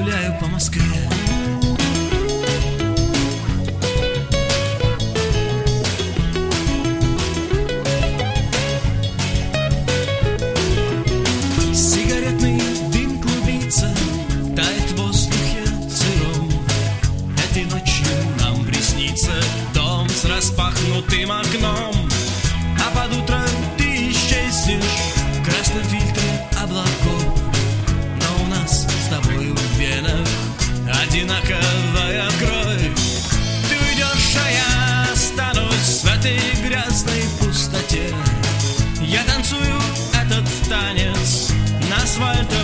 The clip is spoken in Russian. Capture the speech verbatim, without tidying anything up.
гуляю по Москве. Сигаретный дым клубится, тает в воздухе сыром. Этой ночью нам приснится дом с распахнутым окном. А под утро ты исчезнешь в красном фильтре облаков. Но у нас с тобой в венах одинаковая кровь. Ты уйдешь, а я останусь в этой грязной пустоте. Я танцую этот танец на асфальте